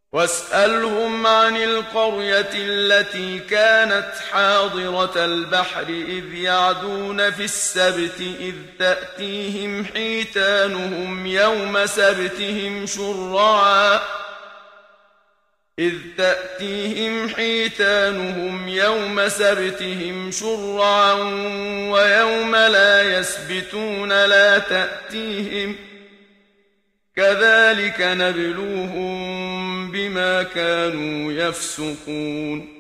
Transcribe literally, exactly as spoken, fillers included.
واسألهم عن القرية التي كانت حاضرة البحر إذ يعدون في السبت إذ تأتيهم حيتانهم يوم سبتهم شرعا إذ تأتيهم حيتانهم يوم سبتهم شرعا ويوم لا يسبتون لا تأتيهم كذلك نبلوهم بما كانوا يفسقون